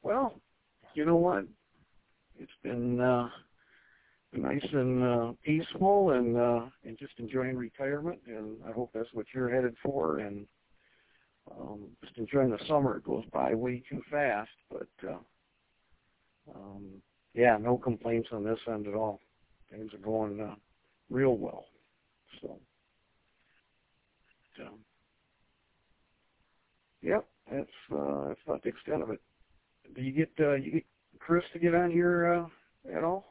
Well, you know what? It's been nice and peaceful, and just enjoying retirement. And I hope that's what you're headed for. And just enjoying the summer. It goes by way too fast, but yeah, no complaints on this end at all. Things are going real well. So, um, yep, that's about the extent of it. Do you get Chris to get on here at all?